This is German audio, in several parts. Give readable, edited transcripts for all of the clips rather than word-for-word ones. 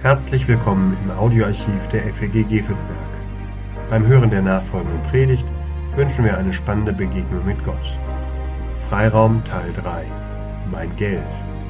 Herzlich willkommen im Audioarchiv der FEG Gevelsberg. Beim Hören der nachfolgenden Predigt wünschen wir eine spannende Begegnung mit Gott. Freiraum Teil 3 – Mein Geld.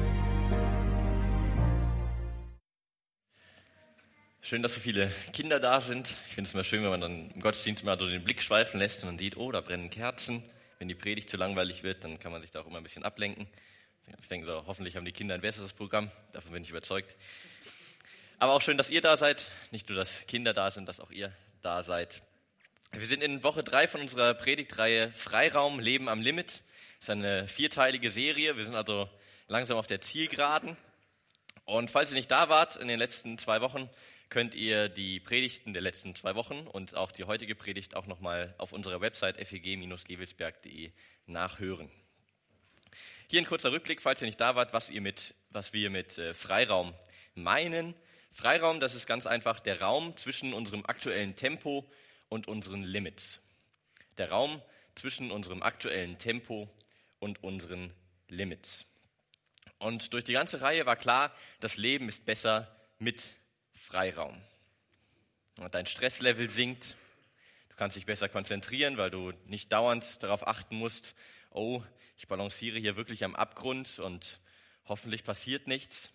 Schön, dass so viele Kinder da sind. Ich finde es immer schön, wenn man dann im Gottesdienst mal so den Blick schweifen lässt und dann sieht, oh, da brennen Kerzen. Wenn die Predigt zu langweilig wird, dann kann man sich da auch immer ein bisschen ablenken. Ich denke so, hoffentlich haben die Kinder ein besseres Programm, davon bin ich überzeugt. Aber auch schön, dass ihr da seid, nicht nur, dass Kinder da sind, dass auch ihr da seid. Wir sind in Woche 3 von unserer Predigtreihe Freiraum, Leben am Limit. Das ist eine 4-teilige Serie, wir sind also langsam auf der Zielgeraden. Und falls ihr nicht da wart in den letzten 2 Wochen, könnt ihr die Predigten der letzten 2 Wochen und auch die heutige Predigt auch nochmal auf unserer Website feg-gevelsberg.de nachhören. Hier ein kurzer Rückblick, falls ihr nicht da wart, was wir mit Freiraum meinen. Freiraum, das ist ganz einfach der Raum zwischen unserem aktuellen Tempo und unseren Limits. Der Raum zwischen unserem aktuellen Tempo und unseren Limits. Und durch die ganze Reihe war klar, das Leben ist besser mit Freiraum. Und dein Stresslevel sinkt, du kannst dich besser konzentrieren, weil du nicht dauernd darauf achten musst, oh, ich balanciere hier wirklich am Abgrund und hoffentlich passiert nichts.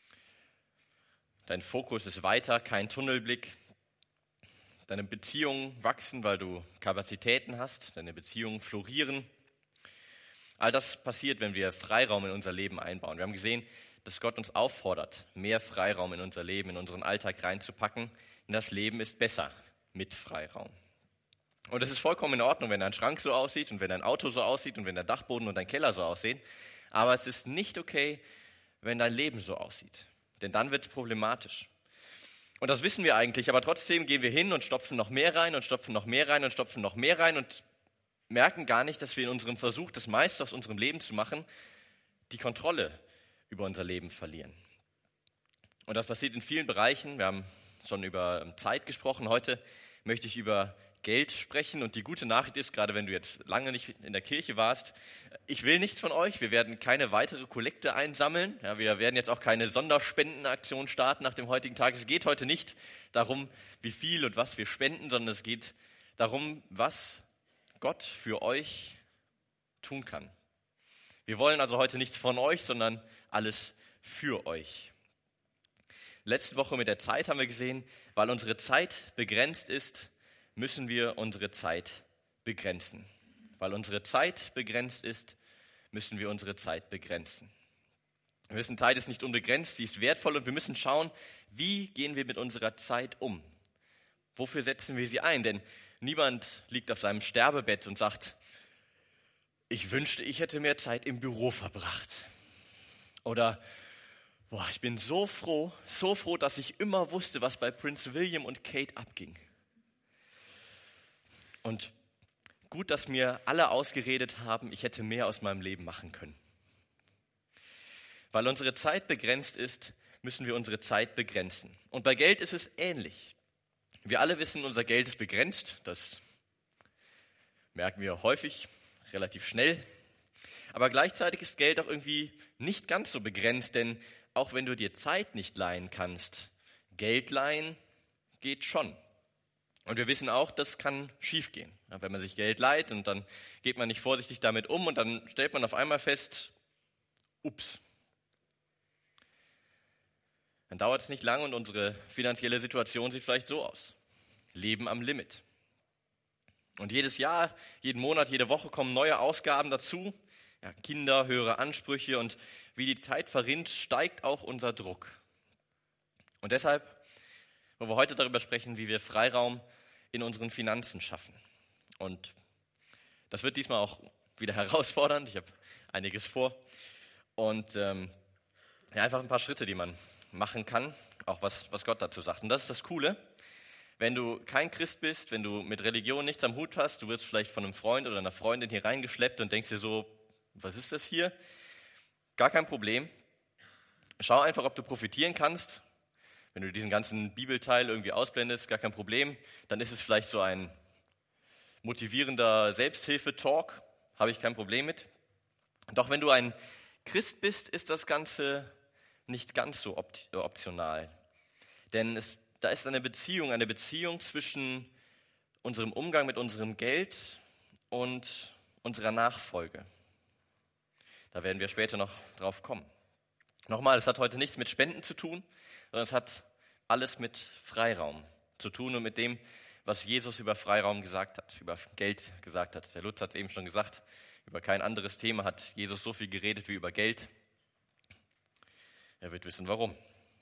Dein Fokus ist weiter, kein Tunnelblick. Deine Beziehungen wachsen, weil du Kapazitäten hast. Deine Beziehungen florieren. All das passiert, wenn wir Freiraum in unser Leben einbauen. Wir haben gesehen, dass Gott uns auffordert, mehr Freiraum in unser Leben, in unseren Alltag reinzupacken. Denn das Leben ist besser mit Freiraum. Und es ist vollkommen in Ordnung, wenn dein Schrank so aussieht und wenn dein Auto so aussieht und wenn der Dachboden und dein Keller so aussehen. Aber es ist nicht okay, wenn dein Leben so aussieht. Denn dann wird es problematisch. Und das wissen wir eigentlich, aber trotzdem gehen wir hin und stopfen noch mehr rein und stopfen noch mehr rein und stopfen noch mehr rein und merken gar nicht, dass wir in unserem Versuch, das meiste aus unserem Leben zu machen, die Kontrolle über unser Leben verlieren. Und das passiert in vielen Bereichen. Wir haben schon über Zeit gesprochen. Heute möchte ich über Geld sprechen. Und die gute Nachricht ist, gerade wenn du jetzt lange nicht in der Kirche warst, ich will nichts von euch. Wir werden keine weitere Kollekte einsammeln. Ja, wir werden jetzt auch keine Sonderspendenaktion starten nach dem heutigen Tag. Es geht heute nicht darum, wie viel und was wir spenden, sondern es geht darum, was Gott für euch tun kann. Wir wollen also heute nichts von euch, sondern alles für euch. Letzte Woche mit der Zeit haben wir gesehen, weil unsere Zeit begrenzt ist, müssen wir unsere Zeit begrenzen. Weil unsere Zeit begrenzt ist, müssen wir unsere Zeit begrenzen. Wir wissen, Zeit ist nicht unbegrenzt, sie ist wertvoll und wir müssen schauen, wie gehen wir mit unserer Zeit um? Wofür setzen wir sie ein? Denn niemand liegt auf seinem Sterbebett und sagt, ich wünschte, ich hätte mehr Zeit im Büro verbracht. Oder, ich bin so froh, dass ich immer wusste, was bei Prinz William und Kate abging. Und gut, dass mir alle ausgeredet haben, ich hätte mehr aus meinem Leben machen können. Weil unsere Zeit begrenzt ist, müssen wir unsere Zeit begrenzen. Und bei Geld ist es ähnlich. Wir alle wissen, unser Geld ist begrenzt. Das merken wir häufig, relativ schnell. Aber gleichzeitig ist Geld auch irgendwie nicht ganz so begrenzt, denn auch wenn du dir Zeit nicht leihen kannst, Geld leihen geht schon. Und wir wissen auch, das kann schiefgehen. Wenn man sich Geld leiht und dann geht man nicht vorsichtig damit um und dann stellt man auf einmal fest, ups. Dann dauert es nicht lange und unsere finanzielle Situation sieht vielleicht so aus. Leben am Limit. Und jedes Jahr, jeden Monat, jede Woche kommen neue Ausgaben dazu. Ja, Kinder, höhere Ansprüche und wie die Zeit verrinnt, steigt auch unser Druck. Und deshalb wollen wir heute darüber sprechen, wie wir Freiraum in unseren Finanzen schaffen. Und das wird diesmal auch wieder herausfordernd. Ich habe einiges vor. Und einfach ein paar Schritte, die man machen kann, auch was Gott dazu sagt. Und das ist das Coole. Wenn du kein Christ bist, wenn du mit Religion nichts am Hut hast, du wirst vielleicht von einem Freund oder einer Freundin hier reingeschleppt und denkst dir so, was ist das hier? Gar kein Problem. Schau einfach, ob du profitieren kannst. Wenn du diesen ganzen Bibelteil irgendwie ausblendest, gar kein Problem. Dann ist es vielleicht so ein motivierender Selbsthilfe-Talk. Habe ich kein Problem mit. Doch wenn du ein Christ bist, ist das Ganze nicht ganz so optional. Denn da ist eine Beziehung zwischen unserem Umgang mit unserem Geld und unserer Nachfolge. Da werden wir später noch drauf kommen. Nochmal, es hat heute nichts mit Spenden zu tun, sondern es hat alles mit Freiraum zu tun und mit dem, was Jesus über Freiraum gesagt hat, über Geld gesagt hat. Der Lutz hat es eben schon gesagt, über kein anderes Thema hat Jesus so viel geredet wie über Geld. Er wird wissen, warum.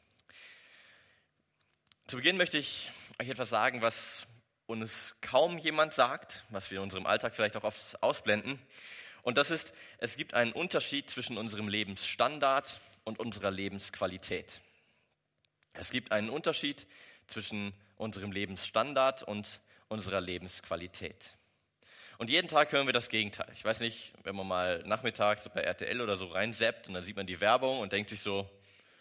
Zu Beginn möchte ich euch etwas sagen, was uns kaum jemand sagt, was wir in unserem Alltag vielleicht auch oft ausblenden. Und das ist, es gibt einen Unterschied zwischen unserem Lebensstandard und unserer Lebensqualität. Es gibt einen Unterschied zwischen unserem Lebensstandard und unserer Lebensqualität. Und jeden Tag hören wir das Gegenteil. Ich weiß nicht, wenn man mal nachmittags bei RTL oder so reinsappt und dann sieht man die Werbung und denkt sich so,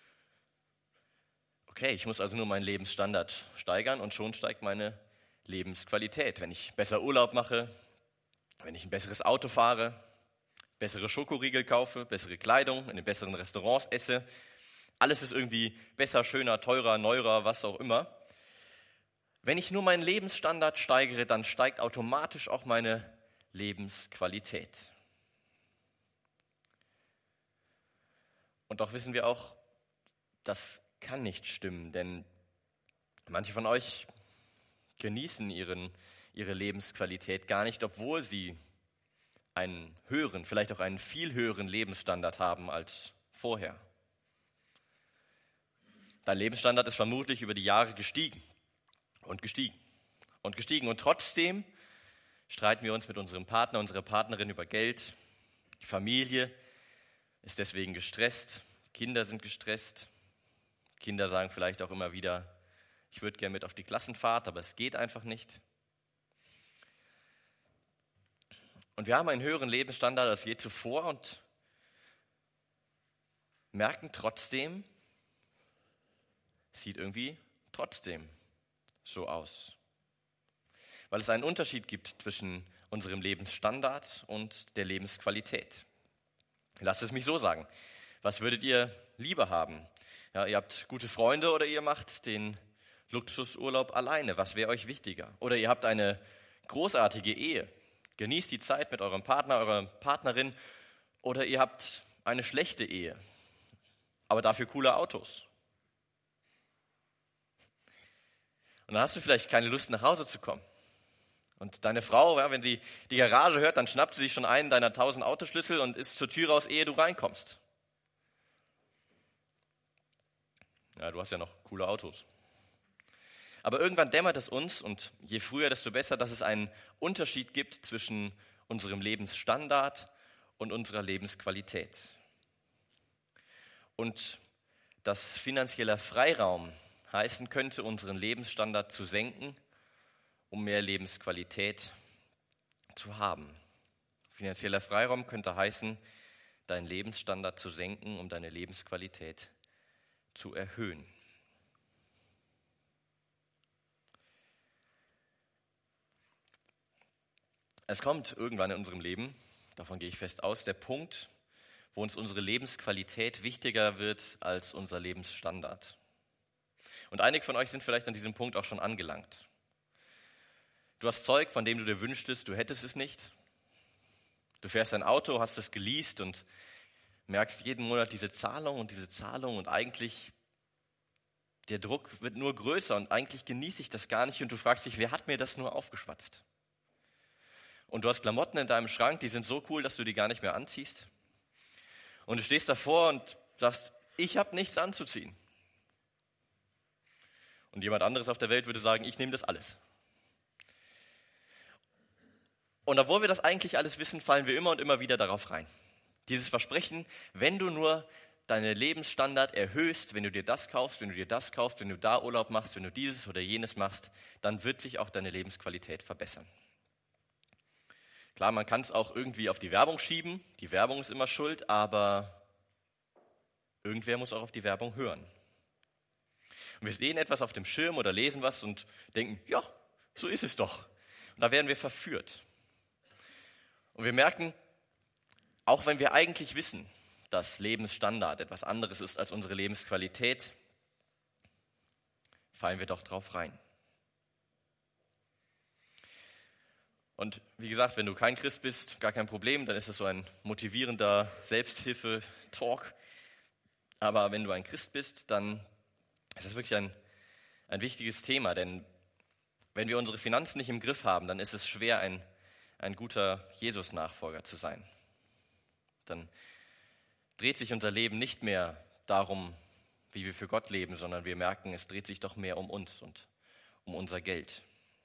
okay, ich muss also nur meinen Lebensstandard steigern und schon steigt meine Lebensqualität. Wenn ich besser Urlaub mache, wenn ich ein besseres Auto fahre, bessere Schokoriegel kaufe, bessere Kleidung, in den besseren Restaurants esse, alles ist irgendwie besser, schöner, teurer, neuer, was auch immer. Wenn ich nur meinen Lebensstandard steigere, dann steigt automatisch auch meine Lebensqualität. Und doch wissen wir auch, das kann nicht stimmen, denn manche von euch genießen ihre Lebensqualität gar nicht, obwohl sie einen höheren, vielleicht auch einen viel höheren Lebensstandard haben als vorher. Dein Lebensstandard ist vermutlich über die Jahre gestiegen und gestiegen und gestiegen. Und trotzdem streiten wir uns mit unserem Partner, unserer Partnerin über Geld. Die Familie ist deswegen gestresst. Kinder sind gestresst. Kinder sagen vielleicht auch immer wieder, ich würde gerne mit auf die Klassenfahrt, aber es geht einfach nicht. Und wir haben einen höheren Lebensstandard als je zuvor und merken trotzdem, es sieht irgendwie trotzdem so aus. Weil es einen Unterschied gibt zwischen unserem Lebensstandard und der Lebensqualität. Lasst es mich so sagen. Was würdet ihr lieber haben? Ja, ihr habt gute Freunde oder ihr macht den Luxusurlaub alleine. Was wäre euch wichtiger? Oder ihr habt eine großartige Ehe. Genießt die Zeit mit eurem Partner, eurer Partnerin. Oder ihr habt eine schlechte Ehe, aber dafür coole Autos. Und dann hast du vielleicht keine Lust, nach Hause zu kommen. Und deine Frau, ja, wenn sie die Garage hört, dann schnappt sie sich schon einen deiner 1000 Autoschlüssel und ist zur Tür raus, ehe du reinkommst. Ja, du hast ja noch coole Autos. Aber irgendwann dämmert es uns, und je früher, desto besser, dass es einen Unterschied gibt zwischen unserem Lebensstandard und unserer Lebensqualität. Und dass finanzieller Freiraum heißen könnte, unseren Lebensstandard zu senken, um mehr Lebensqualität zu haben. Finanzieller Freiraum könnte heißen, deinen Lebensstandard zu senken, um deine Lebensqualität zu erhöhen. Es kommt irgendwann in unserem Leben, davon gehe ich fest aus, der Punkt, wo uns unsere Lebensqualität wichtiger wird als unser Lebensstandard. Und einige von euch sind vielleicht an diesem Punkt auch schon angelangt. Du hast Zeug, von dem du dir wünschtest, du hättest es nicht. Du fährst ein Auto, hast es geleast und merkst jeden Monat diese Zahlung und eigentlich der Druck wird nur größer und eigentlich genieße ich das gar nicht und du fragst dich, wer hat mir das nur aufgeschwatzt? Und du hast Klamotten in deinem Schrank, die sind so cool, dass du die gar nicht mehr anziehst. Und du stehst davor und sagst, ich habe nichts anzuziehen. Und jemand anderes auf der Welt würde sagen, ich nehme das alles. Und obwohl wir das eigentlich alles wissen, fallen wir immer und immer wieder darauf rein. Dieses Versprechen, wenn du nur deinen Lebensstandard erhöhst, wenn du dir das kaufst, wenn du dir das kaufst, wenn du da Urlaub machst, wenn du dieses oder jenes machst, dann wird sich auch deine Lebensqualität verbessern. Klar, man kann es auch irgendwie auf die Werbung schieben, die Werbung ist immer schuld, aber irgendwer muss auch auf die Werbung hören. Und wir sehen etwas auf dem Schirm oder lesen was und denken, ja, so ist es doch. Und da werden wir verführt. Und wir merken, auch wenn wir eigentlich wissen, dass Lebensstandard etwas anderes ist als unsere Lebensqualität, fallen wir doch drauf rein. Und wie gesagt, wenn du kein Christ bist, gar kein Problem, dann ist es so ein motivierender Selbsthilfe-Talk. Aber wenn du ein Christ bist, dann ist es wirklich ein wichtiges Thema, denn wenn wir unsere Finanzen nicht im Griff haben, dann ist es schwer, ein guter Jesus-Nachfolger zu sein. Dann dreht sich unser Leben nicht mehr darum, wie wir für Gott leben, sondern wir merken, es dreht sich doch mehr um uns und um unser Geld.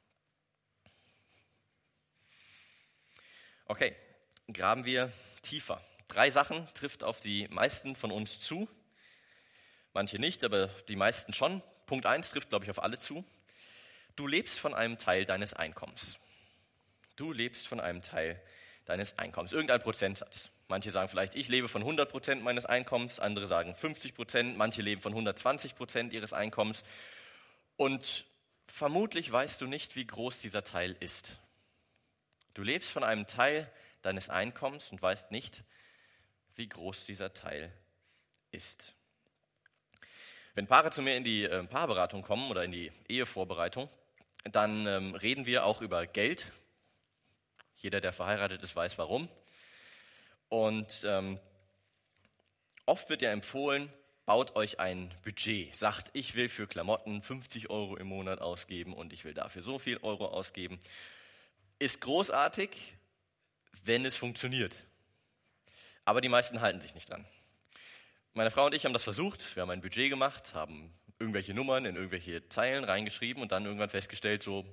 Okay, graben wir tiefer. 3 Sachen trifft auf die meisten von uns zu. Manche nicht, aber die meisten schon. Punkt 1 trifft, glaube ich, auf alle zu. Du lebst von einem Teil deines Einkommens. Du lebst von einem Teil deines Einkommens. Irgendein Prozentsatz. Manche sagen vielleicht, ich lebe von 100% meines Einkommens. Andere sagen 50%. Manche leben von 120% ihres Einkommens. Und vermutlich weißt du nicht, wie groß dieser Teil ist. Du lebst von einem Teil deines Einkommens und weißt nicht, wie groß dieser Teil ist. Wenn Paare zu mir in die Paarberatung kommen oder in die Ehevorbereitung, dann reden wir auch über Geld. Jeder, der verheiratet ist, weiß warum. Und oft wird ja empfohlen, baut euch ein Budget. Sagt, ich will für Klamotten 50 € im Monat ausgeben und ich will dafür so viel Euro ausgeben. Ist großartig, wenn es funktioniert. Aber die meisten halten sich nicht dran. Meine Frau und ich haben das versucht. Wir haben ein Budget gemacht, haben irgendwelche Nummern in irgendwelche Zeilen reingeschrieben und dann irgendwann festgestellt, so,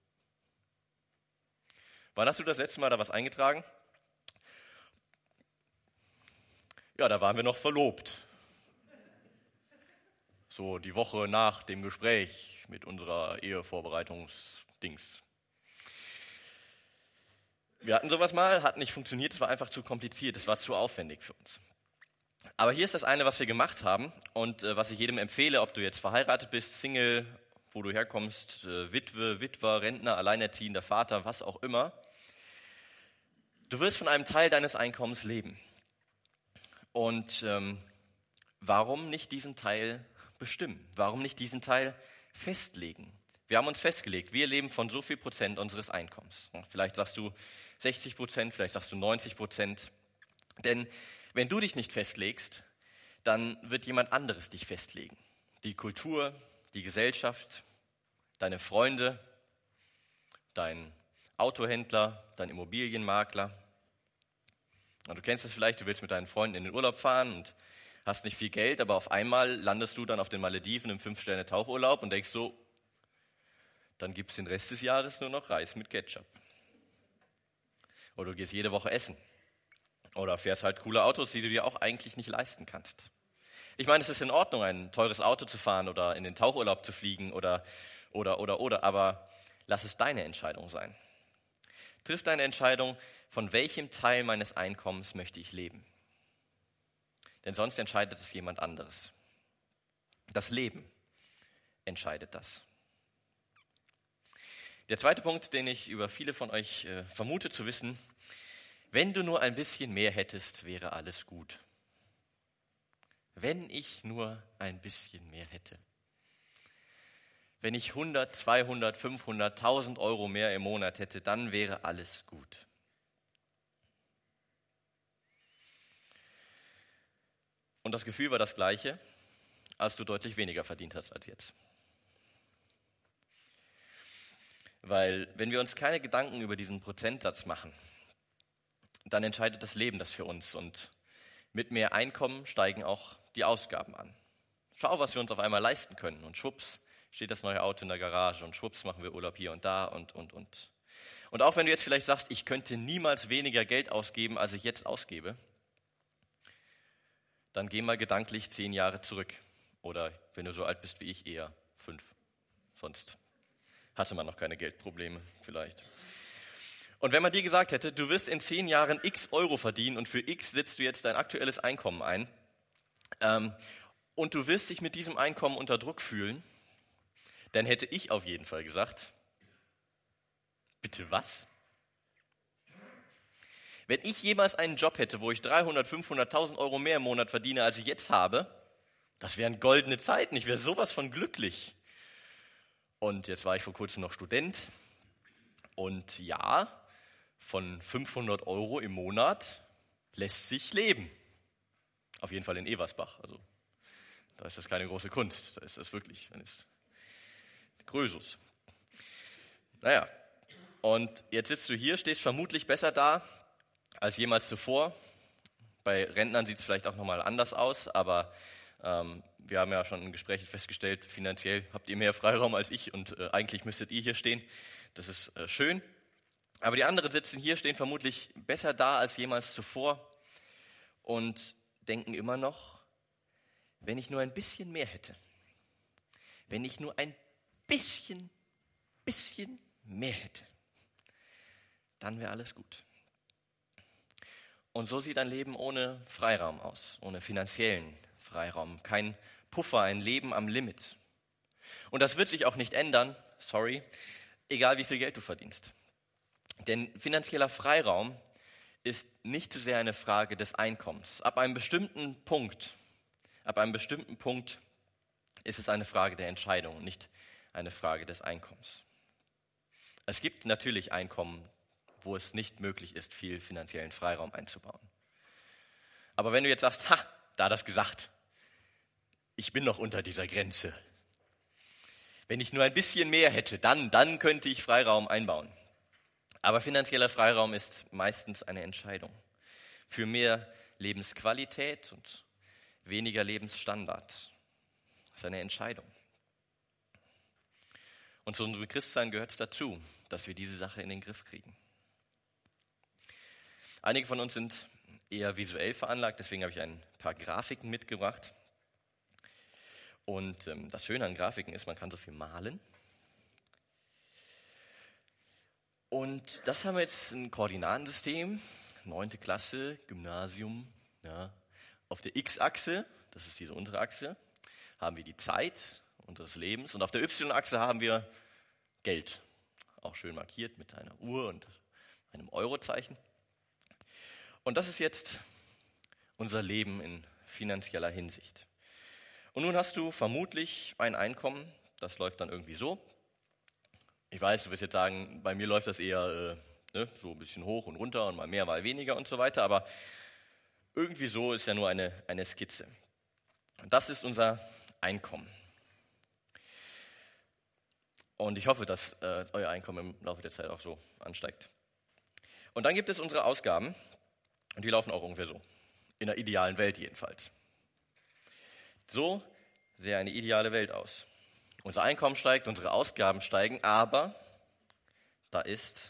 wann hast du das letzte Mal da was eingetragen? Ja, da waren wir noch verlobt. So die Woche nach dem Gespräch mit unserer Ehevorbereitungsdings. Wir hatten sowas mal, hat nicht funktioniert, es war einfach zu kompliziert, es war zu aufwendig für uns. Aber hier ist das eine, was wir gemacht haben und was ich jedem empfehle, ob du jetzt verheiratet bist, Single, wo du herkommst, Witwe, Witwer, Rentner, alleinerziehender Vater, was auch immer. Du wirst von einem Teil deines Einkommens leben. Und warum nicht diesen Teil bestimmen? Warum nicht diesen Teil festlegen? Wir haben uns festgelegt, wir leben von so viel Prozent unseres Einkommens. Vielleicht sagst du 60%, vielleicht sagst du 90%. Denn wenn du dich nicht festlegst, dann wird jemand anderes dich festlegen. Die Kultur, die Gesellschaft, deine Freunde, dein Autohändler, dein Immobilienmakler. Und du kennst es vielleicht, du willst mit deinen Freunden in den Urlaub fahren und hast nicht viel Geld, aber auf einmal landest du dann auf den Malediven im 5-Sterne-Tauchurlaub und denkst so, dann gibt es den Rest des Jahres nur noch Reis mit Ketchup. Oder du gehst jede Woche essen. Oder fährst halt coole Autos, die du dir auch eigentlich nicht leisten kannst. Ich meine, es ist in Ordnung, ein teures Auto zu fahren oder in den Tauchurlaub zu fliegen oder, aber lass es deine Entscheidung sein. Triff deine Entscheidung, von welchem Teil meines Einkommens möchte ich leben. Denn sonst entscheidet es jemand anderes. Das Leben entscheidet das. Der zweite Punkt, den ich über viele von euch vermute zu wissen, wenn du nur ein bisschen mehr hättest, wäre alles gut. Wenn ich nur ein bisschen mehr hätte. Wenn ich 100, 200, 500, 1000 € mehr im Monat hätte, dann wäre alles gut. Und das Gefühl war das gleiche, als du deutlich weniger verdient hast als jetzt. Weil wenn wir uns keine Gedanken über diesen Prozentsatz machen, dann entscheidet das Leben das für uns. Und mit mehr Einkommen steigen auch die Ausgaben an. Schau, was wir uns auf einmal leisten können. Und schwupps steht das neue Auto in der Garage und schwupps machen wir Urlaub hier und da und. Und auch wenn du jetzt vielleicht sagst, ich könnte niemals weniger Geld ausgeben, als ich jetzt ausgebe, dann geh mal gedanklich 10 Jahre zurück. Oder wenn du so alt bist wie ich, eher 5. Sonst hatte man noch keine Geldprobleme vielleicht. Und wenn man dir gesagt hätte, du wirst in 10 Jahren x Euro verdienen und für x setzt du jetzt dein aktuelles Einkommen ein und du wirst dich mit diesem Einkommen unter Druck fühlen, dann hätte ich auf jeden Fall gesagt, bitte was? Wenn ich jemals einen Job hätte, wo ich 300, 500, 1000 € mehr im Monat verdiene, als ich jetzt habe, das wären goldene Zeiten, ich wäre sowas von glücklich. Und jetzt war ich vor kurzem noch Student. Und ja, von 500 € im Monat lässt sich leben. Auf jeden Fall in Eversbach. Also da ist das keine große Kunst. Da ist das wirklich Krösus. Naja, und jetzt sitzt du hier, stehst vermutlich besser da als jemals zuvor. Bei Rentnern sieht es vielleicht auch nochmal anders aus, aber wir haben ja schon in Gesprächen festgestellt, finanziell habt ihr mehr Freiraum als ich und eigentlich müsstet ihr hier stehen. Das ist schön. Aber die anderen sitzen hier, stehen vermutlich besser da als jemals zuvor und denken immer noch, wenn ich nur ein bisschen mehr hätte, wenn ich nur ein bisschen mehr hätte, dann wäre alles gut. Und so sieht ein Leben ohne Freiraum aus, ohne finanziellen Freiraum, kein Puffer, ein Leben am Limit. Und das wird sich auch nicht ändern, egal wie viel Geld du verdienst. Denn finanzieller Freiraum ist nicht zu sehr eine Frage des Einkommens. Ab einem bestimmten Punkt ist es eine Frage der Entscheidung und nicht eine Frage des Einkommens. Es gibt natürlich Einkommen, wo es nicht möglich ist, viel finanziellen Freiraum einzubauen. Aber wenn du jetzt sagst, da hat er es gesagt, ich bin noch unter dieser Grenze. Wenn ich nur ein bisschen mehr hätte, dann könnte ich Freiraum einbauen. Aber finanzieller Freiraum ist meistens eine Entscheidung für mehr Lebensqualität und weniger Lebensstandard. Das ist eine Entscheidung. Und zu unserem Christsein gehört es dazu, dass wir diese Sache in den Griff kriegen. Einige von uns sind eher visuell veranlagt, deswegen habe ich ein paar Grafiken mitgebracht. Und das Schöne an Grafiken ist, man kann so viel malen. Und das haben wir jetzt ein Koordinatensystem, 9. Klasse, Gymnasium. Ja. Auf der X-Achse, das ist diese untere Achse, haben wir die Zeit unseres Lebens. Und auf der Y-Achse haben wir Geld, auch schön markiert mit einer Uhr und einem Eurozeichen. Und das ist jetzt unser Leben in finanzieller Hinsicht. Und nun hast du vermutlich ein Einkommen, das läuft dann irgendwie so. Ich weiß, du wirst jetzt sagen, bei mir läuft das eher so ein bisschen hoch und runter und mal mehr, mal weniger und so weiter, aber irgendwie so ist ja nur eine Skizze. Und das ist unser Einkommen. Und ich hoffe, dass euer Einkommen im Laufe der Zeit auch so ansteigt. Und dann gibt es unsere Ausgaben und die laufen auch ungefähr so. In der idealen Welt jedenfalls. So sähe eine ideale Welt aus. Unser Einkommen steigt, unsere Ausgaben steigen, aber da ist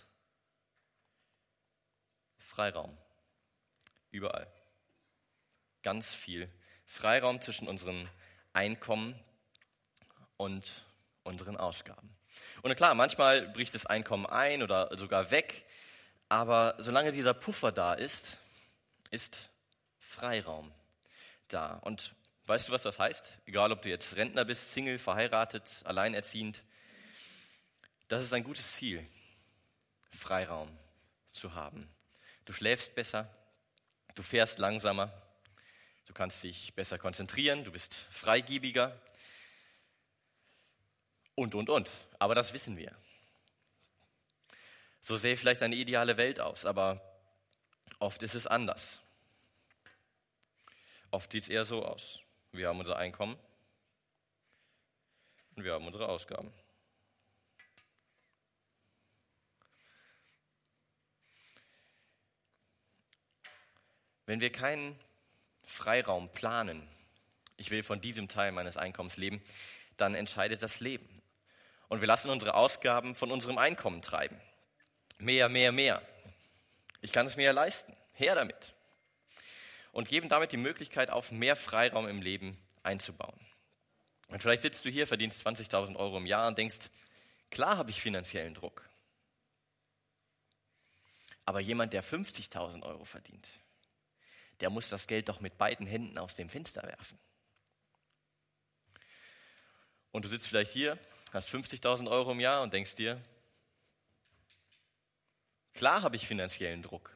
Freiraum. Überall. Ganz viel Freiraum zwischen unserem Einkommen und unseren Ausgaben. Und klar, manchmal bricht das Einkommen ein oder sogar weg, aber solange dieser Puffer da ist, ist Freiraum da. Und weißt du, was das heißt? Egal, ob du jetzt Rentner bist, Single, verheiratet, alleinerziehend. Das ist ein gutes Ziel, Freiraum zu haben. Du schläfst besser, du fährst langsamer, du kannst dich besser konzentrieren, du bist freigiebiger und. Aber das wissen wir. So sähe vielleicht eine ideale Welt aus, aber oft ist es anders. Oft sieht es eher so aus. Wir haben unser Einkommen und wir haben unsere Ausgaben. Wenn wir keinen Freiraum planen, ich will von diesem Teil meines Einkommens leben, dann entscheidet das Leben. Und wir lassen unsere Ausgaben von unserem Einkommen treiben. Mehr. Ich kann es mir ja leisten. Her damit. Und geben damit die Möglichkeit auf, mehr Freiraum im Leben einzubauen. Und vielleicht sitzt du hier, verdienst 20.000 € im Jahr und denkst, klar habe ich finanziellen Druck. Aber jemand, der 50.000 € verdient, der muss das Geld doch mit beiden Händen aus dem Fenster werfen. Und du sitzt vielleicht hier, hast 50.000 € im Jahr und denkst dir, klar habe ich finanziellen Druck.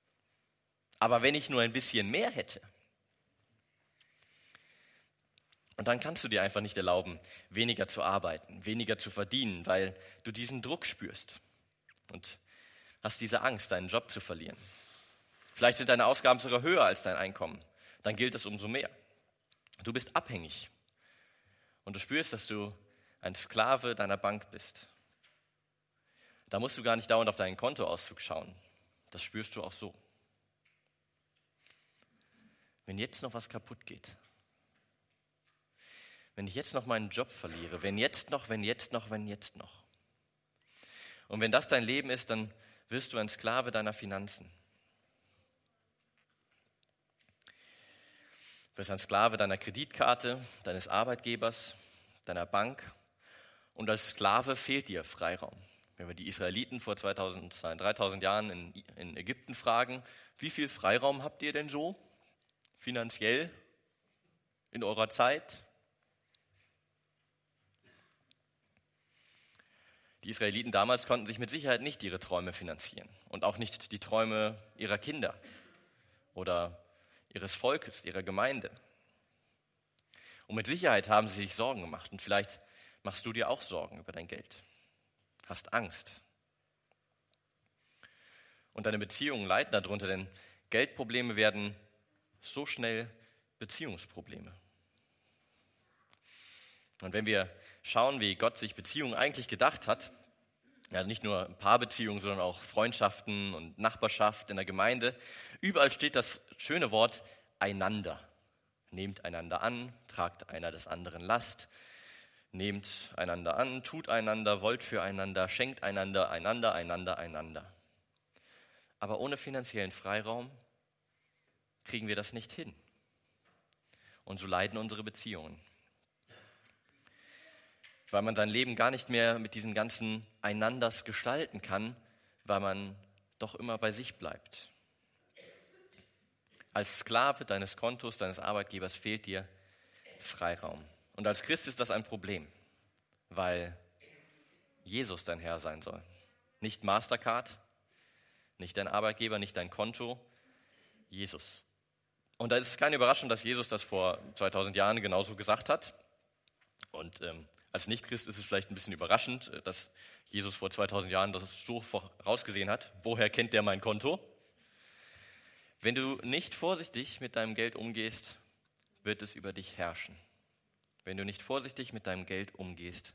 Aber wenn ich nur ein bisschen mehr hätte. Und dann kannst du dir einfach nicht erlauben, weniger zu arbeiten, weniger zu verdienen, weil du diesen Druck spürst und hast diese Angst, deinen Job zu verlieren. Vielleicht sind deine Ausgaben sogar höher als dein Einkommen. Dann gilt es umso mehr. Du bist abhängig und du spürst, dass du ein Sklave deiner Bank bist. Da musst du gar nicht dauernd auf deinen Kontoauszug schauen. Das spürst du auch so. Wenn jetzt noch was kaputt geht, wenn ich jetzt noch meinen Job verliere, wenn jetzt noch. Und wenn das dein Leben ist, dann wirst du ein Sklave deiner Finanzen. Du wirst ein Sklave deiner Kreditkarte, deines Arbeitgebers, deiner Bank. Und als Sklave fehlt dir Freiraum. Wenn wir die Israeliten vor 3000 Jahren in Ägypten fragen, wie viel Freiraum habt ihr denn so finanziell in eurer Zeit? Die Israeliten damals konnten sich mit Sicherheit nicht ihre Träume finanzieren und auch nicht die Träume ihrer Kinder oder ihres Volkes, ihrer Gemeinde. Und mit Sicherheit haben sie sich Sorgen gemacht und vielleicht machst du dir auch Sorgen über dein Geld. Hast Angst. Und deine Beziehungen leiden darunter, denn Geldprobleme werden so schnell Beziehungsprobleme. Und wenn wir schauen, wie Gott sich Beziehungen eigentlich gedacht hat, ja, nicht nur Paarbeziehungen, sondern auch Freundschaften und Nachbarschaft in der Gemeinde, überall steht das schöne Wort einander. Nehmt einander an, tragt einer des anderen Last, nehmt einander an, tut einander, wollt füreinander, schenkt einander. Aber ohne finanziellen Freiraum kriegen wir das nicht hin. Und so leiden unsere Beziehungen. Weil man sein Leben gar nicht mehr mit diesen ganzen Einanders gestalten kann, weil man doch immer bei sich bleibt. Als Sklave deines Kontos, deines Arbeitgebers fehlt dir Freiraum. Und als Christ ist das ein Problem, weil Jesus dein Herr sein soll. Nicht Mastercard, nicht dein Arbeitgeber, nicht dein Konto, Jesus. Und da ist es keine Überraschung, dass Jesus das vor 2000 Jahren genauso gesagt hat. Und als Nichtchrist ist es vielleicht ein bisschen überraschend, dass Jesus vor 2000 Jahren das so vorausgesehen hat. Woher kennt der mein Konto? Wenn du nicht vorsichtig mit deinem Geld umgehst, wird es über dich herrschen. Wenn du nicht vorsichtig mit deinem Geld umgehst,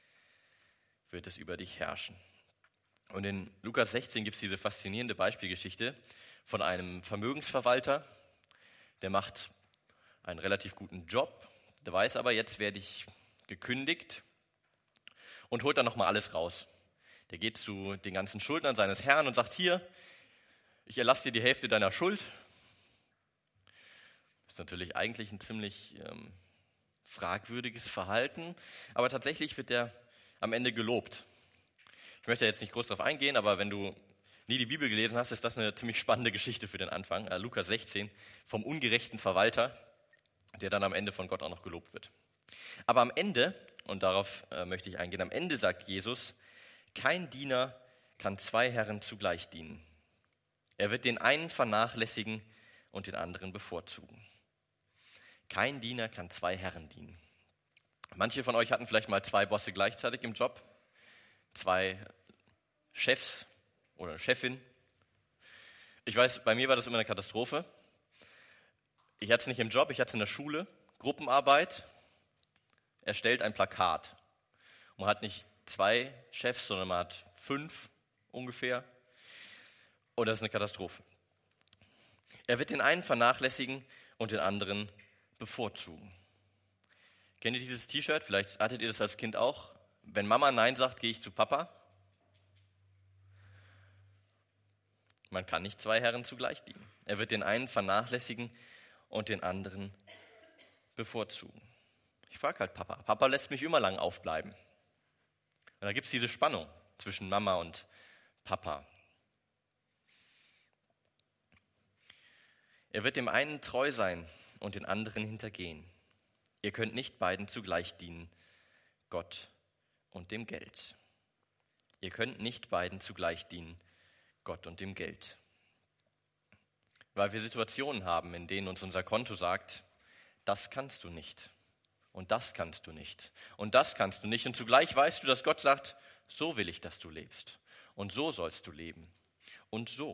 wird es über dich herrschen. Und in Lukas 16 gibt es diese faszinierende Beispielgeschichte von einem Vermögensverwalter, der macht einen relativ guten Job, der weiß aber, jetzt werde ich gekündigt und holt dann nochmal alles raus. Der geht zu den ganzen Schuldnern seines Herrn und sagt, hier, ich erlasse dir die Hälfte deiner Schuld. Das ist natürlich eigentlich ein ziemlich fragwürdiges Verhalten, aber tatsächlich wird er am Ende gelobt. Ich möchte jetzt nicht groß darauf eingehen, aber wenn du nie die Bibel gelesen hast, ist das eine ziemlich spannende Geschichte für den Anfang. Lukas 16, vom ungerechten Verwalter, der dann am Ende von Gott auch noch gelobt wird. Aber am Ende, und darauf möchte ich eingehen, am Ende sagt Jesus, kein Diener kann zwei Herren zugleich dienen. Er wird den einen vernachlässigen und den anderen bevorzugen. Kein Diener kann zwei Herren dienen. Manche von euch hatten vielleicht mal zwei Bosse gleichzeitig im Job, zwei Chefs oder Chefin. Ich weiß, bei mir war das immer eine Katastrophe. Ich hatte es nicht im Job, ich hatte es in der Schule, Gruppenarbeit, erstellt ein Plakat. Und man hat nicht zwei Chefs, sondern man hat 5 ungefähr. Und das ist eine Katastrophe. Er wird den einen vernachlässigen und den anderen bevorzugen. Kennt ihr dieses T-Shirt? Vielleicht hattet ihr das als Kind auch. Wenn Mama Nein sagt, gehe ich zu Papa. Man kann nicht zwei Herren zugleich dienen. Er wird den einen vernachlässigen und den anderen bevorzugen. Ich frage halt Papa. Papa lässt mich immer lang aufbleiben. Und da gibt es diese Spannung zwischen Mama und Papa. Er wird dem einen treu sein und den anderen hintergehen. Ihr könnt nicht beiden zugleich dienen, Gott und dem Geld. Ihr könnt nicht beiden zugleich dienen, Gott und dem Geld. Weil wir Situationen haben, in denen uns unser Konto sagt, das kannst du nicht. Und das kannst du nicht. Und das kannst du nicht. Und zugleich weißt du, dass Gott sagt, so will ich, dass du lebst. Und so sollst du leben. Und so.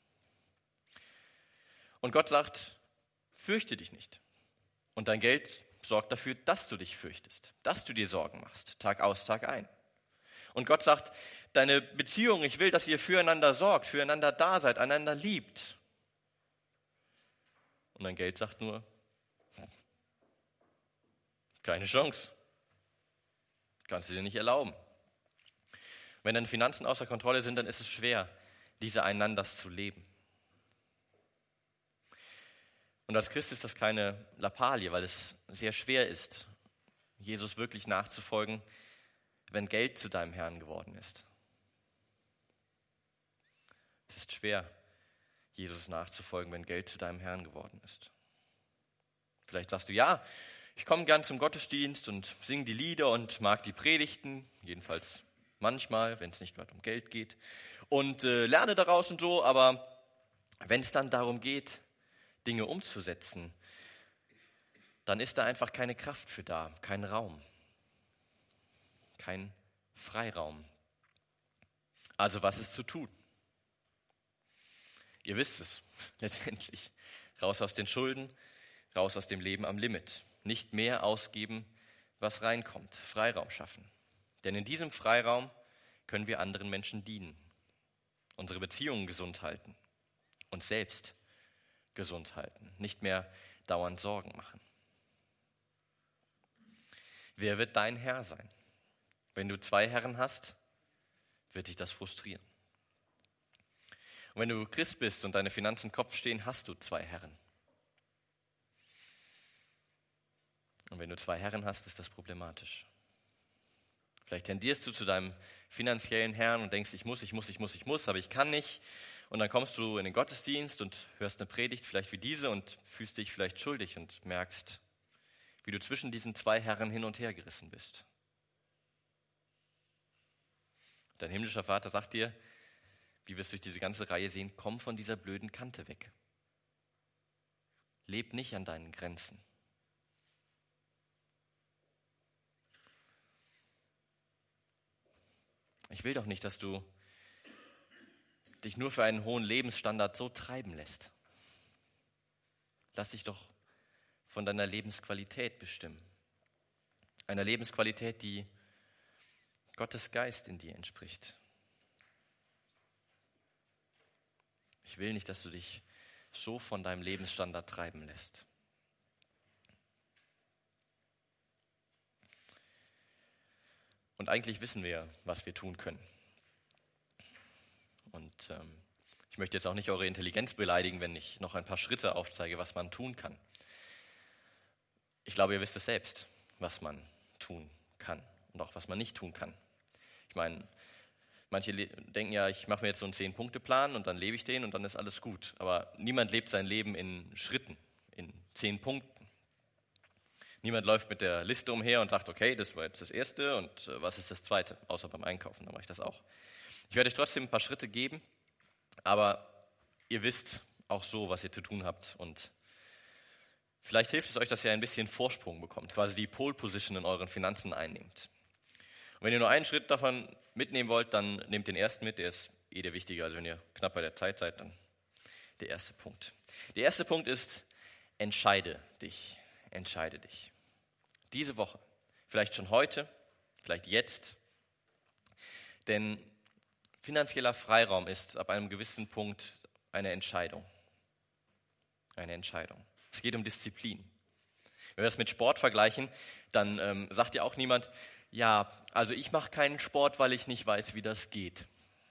Und Gott sagt, fürchte dich nicht. Und dein Geld sorgt dafür, dass du dich fürchtest, dass du dir Sorgen machst, Tag aus, Tag ein. Und Gott sagt, deine Beziehung, ich will, dass ihr füreinander sorgt, füreinander da seid, einander liebt. Und dein Geld sagt nur, keine Chance. Kannst du dir nicht erlauben. Wenn deine Finanzen außer Kontrolle sind, dann ist es schwer, diese Einanders zu leben. Und als Christ ist das keine Lappalie, weil es sehr schwer ist, Jesus wirklich nachzufolgen, wenn Geld zu deinem Herrn geworden ist. Es ist schwer, Jesus nachzufolgen, wenn Geld zu deinem Herrn geworden ist. Vielleicht sagst du, ja, ich komme gern zum Gottesdienst und singe die Lieder und mag die Predigten, jedenfalls manchmal, wenn es nicht gerade um Geld geht, und lerne daraus und so, aber wenn es dann darum geht, Dinge umzusetzen, dann ist da einfach keine Kraft für da, kein Raum, kein Freiraum. Also was ist zu tun? Ihr wisst es letztendlich. Raus aus den Schulden, raus aus dem Leben am Limit. Nicht mehr ausgeben, was reinkommt. Freiraum schaffen. Denn in diesem Freiraum können wir anderen Menschen dienen, unsere Beziehungen gesund halten, uns selbst gesund halten, nicht mehr dauernd Sorgen machen. Wer wird dein Herr sein? Wenn du 2 Herren hast, wird dich das frustrieren. Und wenn du Christ bist und deine Finanzen im Kopf stehen, hast du 2 Herren. Und wenn du 2 Herren hast, ist das problematisch. Vielleicht tendierst du zu deinem finanziellen Herrn und denkst, ich muss, aber ich kann nicht. Und dann kommst du in den Gottesdienst und hörst eine Predigt, vielleicht wie diese, und fühlst dich vielleicht schuldig und merkst, wie du zwischen diesen 2 Herren hin und her gerissen bist. Dein himmlischer Vater sagt dir, wie wir es durch diese ganze Reihe sehen, komm von dieser blöden Kante weg. Leb nicht an deinen Grenzen. Ich will doch nicht, dass du dich nur für einen hohen Lebensstandard so treiben lässt. Lass dich doch von deiner Lebensqualität bestimmen. Einer Lebensqualität, die Gottes Geist in dir entspricht. Ich will nicht, dass du dich so von deinem Lebensstandard treiben lässt. Und eigentlich wissen wir, was wir tun können. Und ich möchte jetzt auch nicht eure Intelligenz beleidigen, wenn ich noch ein paar Schritte aufzeige, was man tun kann. Ich glaube, ihr wisst es selbst, was man tun kann und auch was man nicht tun kann. Ich meine, manche denken ja, ich mache mir jetzt so einen 10-Punkte-Plan und dann lebe ich den und dann ist alles gut. Aber niemand lebt sein Leben in Schritten, in 10 Punkten. Niemand läuft mit der Liste umher und sagt, okay, das war jetzt das Erste und was ist das Zweite? Außer beim Einkaufen, da mache ich das auch. Ich werde euch trotzdem ein paar Schritte geben, aber ihr wisst auch so, was ihr zu tun habt. Und vielleicht hilft es euch, dass ihr ein bisschen Vorsprung bekommt, quasi die Pole Position in euren Finanzen einnehmt. Und wenn ihr nur einen Schritt davon mitnehmen wollt, dann nehmt den ersten mit, der ist der wichtige. Also wenn ihr knapp bei der Zeit seid, dann der erste Punkt. Der erste Punkt ist, entscheide dich. Entscheide dich. Diese Woche, vielleicht schon heute, vielleicht jetzt. Denn finanzieller Freiraum ist ab einem gewissen Punkt eine Entscheidung. Eine Entscheidung. Es geht um Disziplin. Wenn wir das mit Sport vergleichen, dann sagt ja auch niemand, ja, also ich mache keinen Sport, weil ich nicht weiß, wie das geht.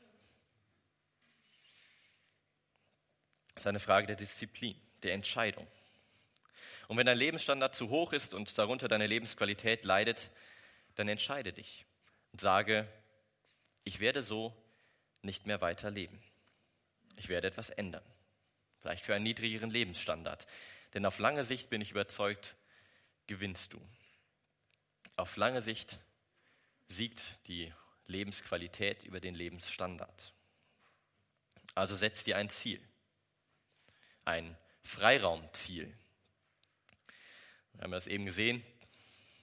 Das ist eine Frage der Disziplin, der Entscheidung. Und wenn dein Lebensstandard zu hoch ist und darunter deine Lebensqualität leidet, dann entscheide dich und sage, ich werde so nicht mehr weiter leben. Ich werde etwas ändern. Vielleicht für einen niedrigeren Lebensstandard. Denn auf lange Sicht bin ich überzeugt, gewinnst du. Auf lange Sicht siegt die Lebensqualität über den Lebensstandard. Also setz dir ein Ziel. Ein Freiraumziel. Wir haben das eben gesehen,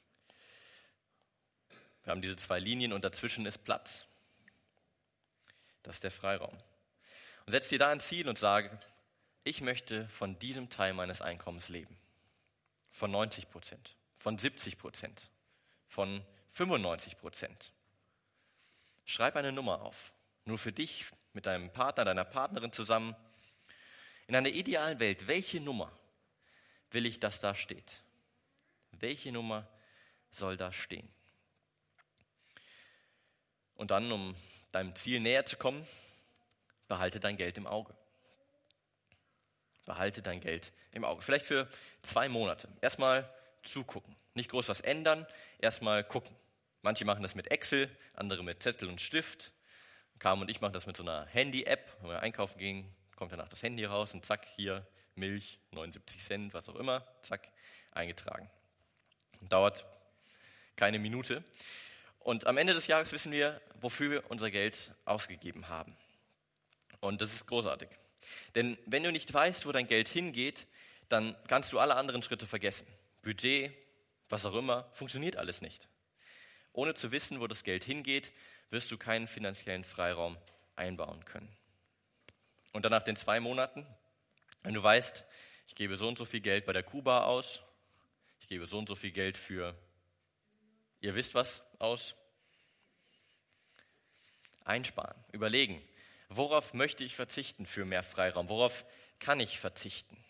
Wir haben diese zwei Linien und dazwischen ist Platz. Das ist der Freiraum. Und setz dir da ein Ziel und sage, ich möchte von diesem Teil meines Einkommens leben. Von 90%, von 70%, von 95%. Schreib eine Nummer auf. Nur für dich, mit deinem Partner, deiner Partnerin zusammen. In einer idealen Welt, welche Nummer will ich, dass da steht? Welche Nummer soll da stehen? Und dann, um deinem Ziel näher zu kommen, behalte dein Geld im Auge. Behalte dein Geld im Auge. Vielleicht für 2 Monate. Erstmal zugucken. Nicht groß was ändern, erstmal gucken. Manche machen das mit Excel, andere mit Zettel und Stift. Carmen und ich machen das mit so einer Handy-App. Wenn wir einkaufen gehen, kommt danach das Handy raus und zack, hier Milch, 79 Cent, was auch immer, zack, eingetragen. Dauert keine Minute. Und am Ende des Jahres wissen wir, wofür wir unser Geld ausgegeben haben. Und das ist großartig. Denn wenn du nicht weißt, wo dein Geld hingeht, dann kannst du alle anderen Schritte vergessen. Budget, was auch immer, funktioniert alles nicht. Ohne zu wissen, wo das Geld hingeht, wirst du keinen finanziellen Freiraum einbauen können. Und dann nach den 2 Monaten, wenn du weißt, ich gebe so und so viel Geld bei der Kuba aus, ich gebe so und so viel Geld für, ihr wisst was, aus, einsparen, überlegen, worauf möchte ich verzichten für mehr Freiraum, worauf kann ich verzichten?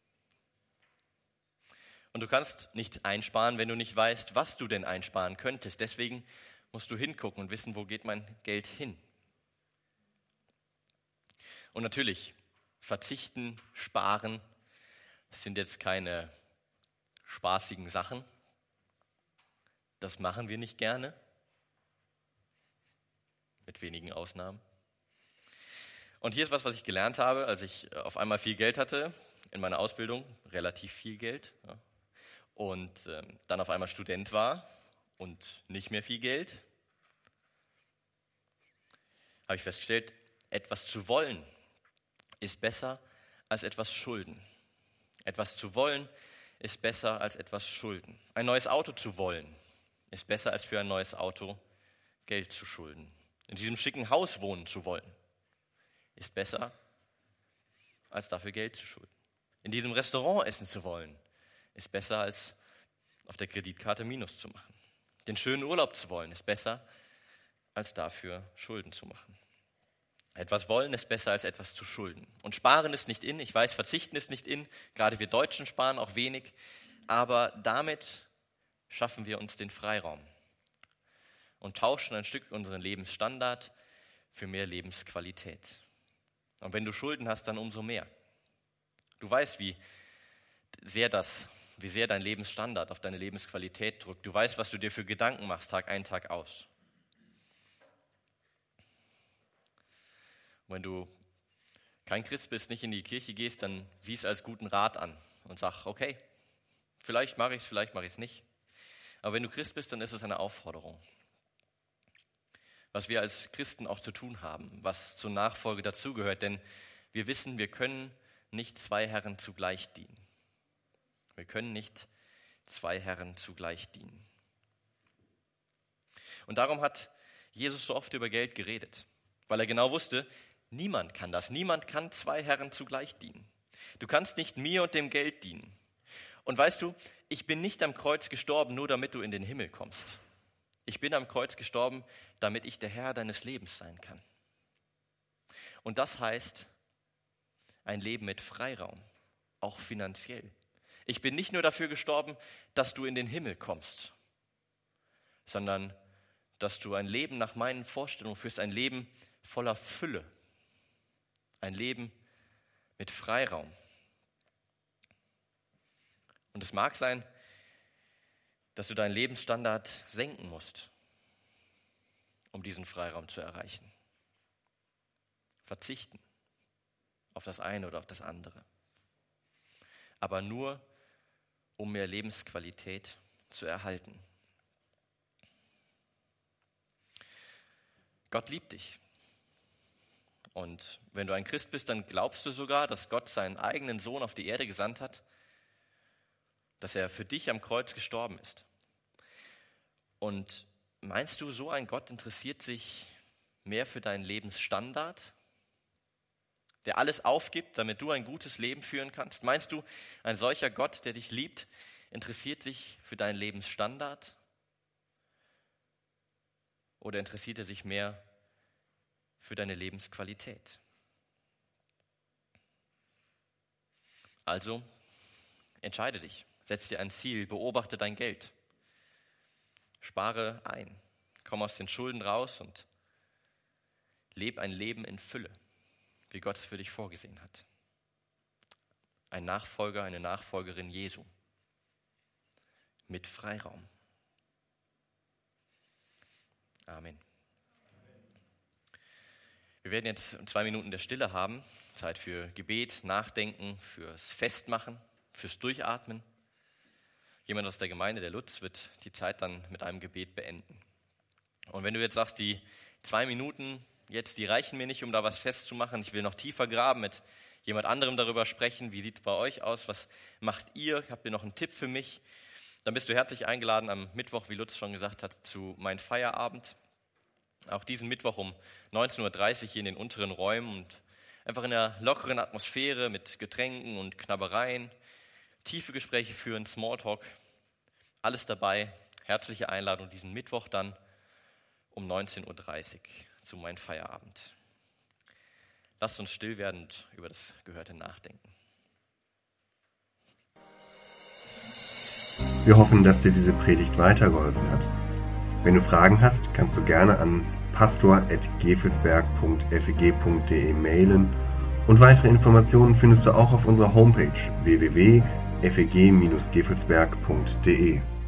Und du kannst nichts einsparen, wenn du nicht weißt, was du denn einsparen könntest. Deswegen musst du hingucken und wissen, wo geht mein Geld hin. Und natürlich, verzichten, sparen, das sind jetzt keine spaßigen Sachen. Das machen wir nicht gerne, mit wenigen Ausnahmen. Und hier ist was ich gelernt habe, als ich auf einmal viel Geld hatte, in meiner Ausbildung, relativ viel Geld, ja, und dann auf einmal Student war und nicht mehr viel Geld, habe ich festgestellt, etwas zu wollen ist besser als etwas schulden. Etwas zu wollen ist besser als etwas schulden. Ein neues Auto zu wollen ist besser als für ein neues Auto Geld zu schulden. In diesem schicken Haus wohnen zu wollen ist besser als dafür Geld zu schulden. In diesem Restaurant essen zu wollen ist besser als auf der Kreditkarte Minus zu machen. Den schönen Urlaub zu wollen ist besser als dafür Schulden zu machen. Etwas wollen ist besser als etwas zu schulden. Und sparen ist nicht in, ich weiß, verzichten ist nicht in, gerade wir Deutschen sparen auch wenig, aber damit schaffen wir uns den Freiraum und tauschen ein Stück unseren Lebensstandard für mehr Lebensqualität. Und wenn du Schulden hast, dann umso mehr. Du weißt, wie sehr dein Lebensstandard auf deine Lebensqualität drückt. Du weißt, was du dir für Gedanken machst, Tag ein, Tag aus. Wenn du kein Christ bist, nicht in die Kirche gehst, dann sieh es als guten Rat an und sag, okay, vielleicht mache ich es nicht. Aber wenn du Christ bist, dann ist es eine Aufforderung. Was wir als Christen auch zu tun haben, was zur Nachfolge dazugehört, denn wir wissen, wir können nicht 2 Herren zugleich dienen. Wir können nicht 2 Herren zugleich dienen. Und darum hat Jesus so oft über Geld geredet, weil er genau wusste, niemand kann das. Niemand kann 2 Herren zugleich dienen. Du kannst nicht mir und dem Geld dienen. Und weißt du, ich bin nicht am Kreuz gestorben, nur damit du in den Himmel kommst. Ich bin am Kreuz gestorben, damit ich der Herr deines Lebens sein kann. Und das heißt, ein Leben mit Freiraum, auch finanziell. Ich bin nicht nur dafür gestorben, dass du in den Himmel kommst, sondern dass du ein Leben nach meinen Vorstellungen führst, ein Leben voller Fülle, ein Leben mit Freiraum. Und es mag sein, dass du deinen Lebensstandard senken musst, um diesen Freiraum zu erreichen. Verzichten auf das eine oder auf das andere. Aber nur, um mehr Lebensqualität zu erhalten. Gott liebt dich. Und wenn du ein Christ bist, dann glaubst du sogar, dass Gott seinen eigenen Sohn auf die Erde gesandt hat, dass er für dich am Kreuz gestorben ist. Und Meinst du, so ein Gott interessiert sich mehr für deinen Lebensstandard, der alles aufgibt, damit du ein gutes Leben führen kannst? Meinst du, ein solcher Gott, der dich liebt, interessiert sich für deinen Lebensstandard? Oder interessiert er sich mehr für deine Lebensqualität? Also, entscheide dich, setz dir ein Ziel, beobachte dein Geld, spare ein, komm aus den Schulden raus und lebe ein Leben in Fülle, wie Gott es für dich vorgesehen hat. Ein Nachfolger, eine Nachfolgerin Jesu mit Freiraum. Amen. Wir werden jetzt 2 Minuten der Stille haben, Zeit für Gebet, Nachdenken, fürs Festmachen, fürs Durchatmen. Jemand aus der Gemeinde, der Lutz, wird die Zeit dann mit einem Gebet beenden. Und wenn du jetzt sagst, die 2 Minuten jetzt, die reichen mir nicht, um da was festzumachen, ich will noch tiefer graben, mit jemand anderem darüber sprechen, wie sieht es bei euch aus, was macht ihr, habt ihr noch einen Tipp für mich, dann bist du herzlich eingeladen am Mittwoch, wie Lutz schon gesagt hat, zu Mein Feierabend. Auch diesen Mittwoch um 19.30 Uhr hier in den unteren Räumen und einfach in einer lockeren Atmosphäre mit Getränken und Knabbereien, tiefe Gespräche führen, Smalltalk, alles dabei. Herzliche Einladung diesen Mittwoch dann um 19.30 Uhr zu Mein Feierabend. Lasst uns still werden und über das Gehörte nachdenken. Wir hoffen, dass dir diese Predigt weitergeholfen hat. Wenn du Fragen hast, kannst du gerne an pastor@gefelsberg.feg.de mailen und weitere Informationen findest du auch auf unserer Homepage www.feg-gefelsberg.de.